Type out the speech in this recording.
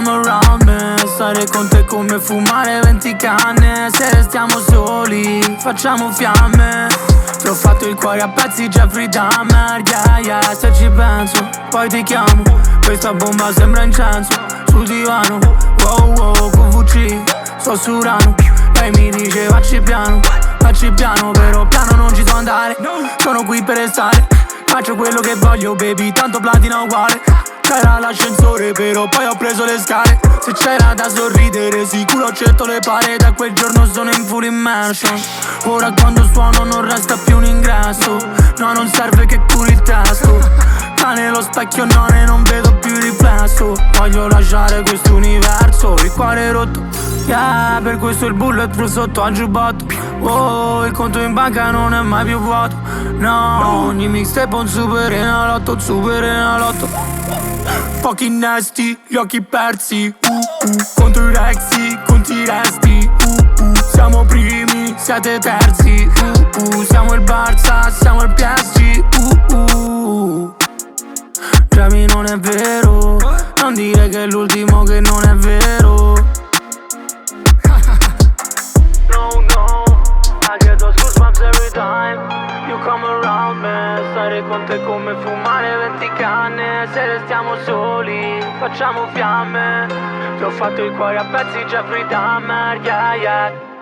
come around me. Stare con te è come fumare 20 canne. Se restiamo soli facciamo fiamme. Ti ho fatto il cuore a pezzi Jeffrey Dahmer, yeah, yeah. Se ci penso poi ti chiamo. Questa bomba sembra incenso sul divano. Wow, wow, QVC, sto surano. Lei mi dice facci piano, però piano non ci so andare. Sono qui per restare, faccio quello che voglio, baby, tanto platina uguale. C'era l'ascensore, però poi ho preso le scale. Se c'era da sorridere, sicuro accetto le pare. Da quel giorno sono in full immersion. Ora quando suono non resta più un ingresso. No, non serve che curi il testo. Cane lo specchio no, e non vedo più il riflesso. Voglio lasciare questo universo, il cuore rotto, yeah, per questo il bulletproof sotto al giubbotto. Oh, il conto in banca non è mai più vuoto. No, ogni mixtape un super enalotto, super enalotto. Pochi innesti, gli occhi persi, contro i rexi, conti resti, siamo primi, siete terzi, siamo il Barça, siamo il PSG, Rami non è vero, non dire che è l'ultimo che non è vero. No, I get those goosebumps every time you come around me. Stare con te è come fumare 20 canne. Se restiamo soli facciamo fiamme. Ti ho fatto il cuore a pezzi Jeffrey Dahmer, yeah, yeah.